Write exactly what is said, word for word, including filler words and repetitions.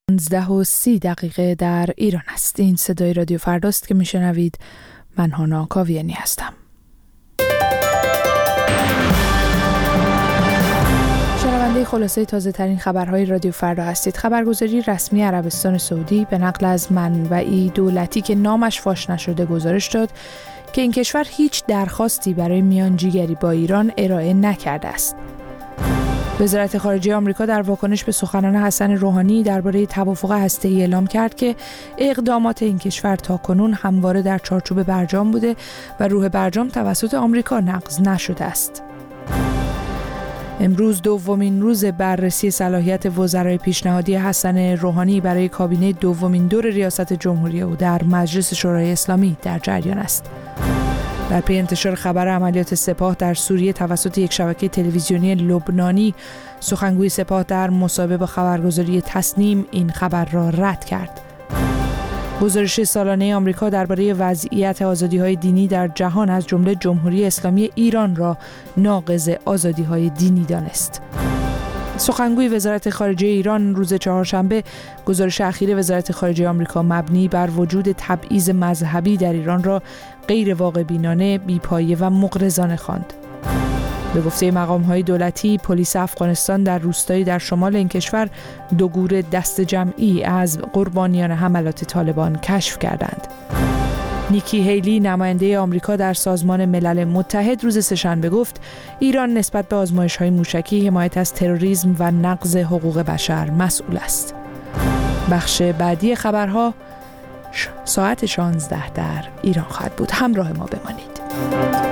پانزده و سی دقیقه در ایران است. این صدای رادیو فرداست که میشنوید. من هانا کاویانی هستم. شنونده خلاصه تازه ترین خبرهای رادیو فردا هستید. خبرگزاری رسمی عربستان سعودی به نقل از منبعی دولتی که نامش فاش نشده گزارش داد که این کشور هیچ درخواستی برای میانجیگری با ایران ارائه نکرده است. وزارت خارجه آمریکا در واکنش به سخنان حسن روحانی درباره توافق هسته‌ای اعلام کرد که اقدامات این کشور تاکنون همواره در چارچوب برجام بوده و روح برجام توسط آمریکا نقض نشده است. امروز دومین روز بررسی صلاحیت وزرای پیشنهادی حسن روحانی برای کابینه دومین دور ریاست جمهوری او در مجلس شورای اسلامی در جریان است. در پی انتشار خبر عملیات سپاه در سوریه توسط یک شبکه تلویزیونی لبنانی، سخنگوی سپاه در مصاحبه با خبرگزاری تسنیم این خبر را رد کرد. گزارش سالانه آمریکا درباره وضعیت آزادی‌های دینی در جهان از جمله جمهوری اسلامی ایران را ناقض آزادی‌های دینی دانست. سخنگوی وزارت خارجه ایران روز چهارشنبه گزارش اخیر وزارت خارجه آمریکا مبنی بر وجود تبعیض مذهبی در ایران را غیر واقع بینانه، بی‌پایه و مغرضانه خواند. به گفته مقام‌های دولتی، پلیس افغانستان در روستایی در شمال این کشور دو گور دست جمعی از قربانیان حملات طالبان کشف کردند. نیکی هیلی نماینده آمریکا در سازمان ملل متحد روز سه‌شنبه گفت ایران نسبت به آزمایش‌های موشکی حمایت از تروریسم و نقض حقوق بشر مسئول است. بخش بعدی خبرها ساعت شانزده در ایران خواهد بود. همراه ما بمانید.